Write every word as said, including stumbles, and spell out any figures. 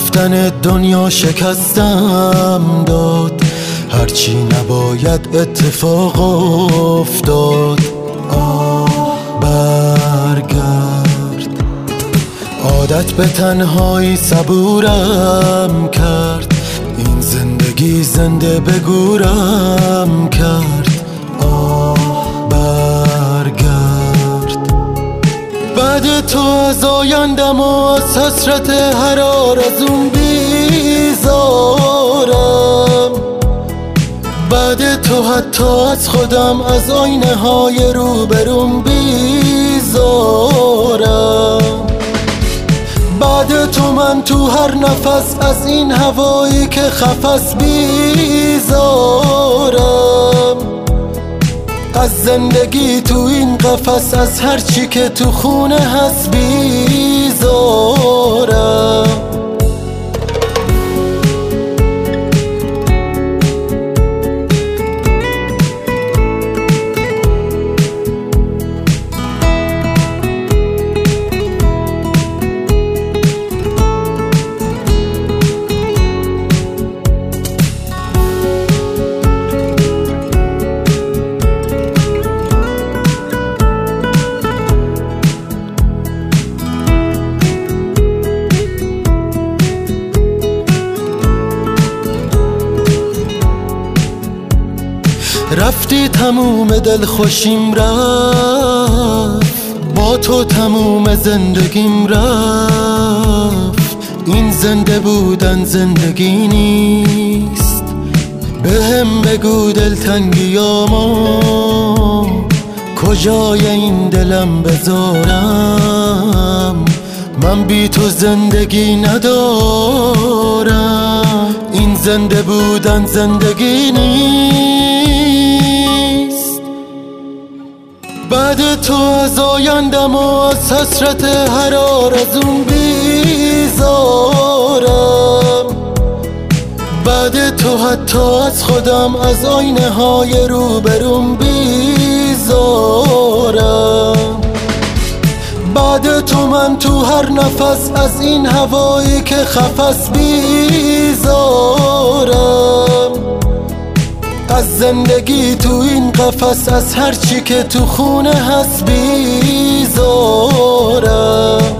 رفتن دنیا شکستم داد، هرچی نباید اتفاق افتاد. آه برگرد، عادت به تنهایی صبورم کرد، این زندگی زنده به گورم کرد. آه برگرد، بعد تو از آیندم و از حسرت هر آرزوم بیزارم، بعد تو حتی از خودم از آینه های روبروم بیزارم. بعد تو من تو هر نفس از این هوایی که خفس بیزارم، از زندگی تو این قفس، از هر چی که تو خونه هست بیزارم. رفتی تموم دل خوشیم رفت، با تو تموم زندگیم رفت. این زنده بودن زندگی نیست، به هم بگو دلتنگیامو کجای این دلم بذارم. من بی تو زندگی ندارم، این زنده بودن زندگی نیست. بعد تو از آیندم و از حسرت هر آرزوم بیزارم، بعد تو حتی از خودم از آینه های روبروم بیزارم. بعد تو من تو هر نفس از این هوایی که خفس بیزارم، از زندگی تو این قفس، از هر چی که تو خونه هست بیزارم.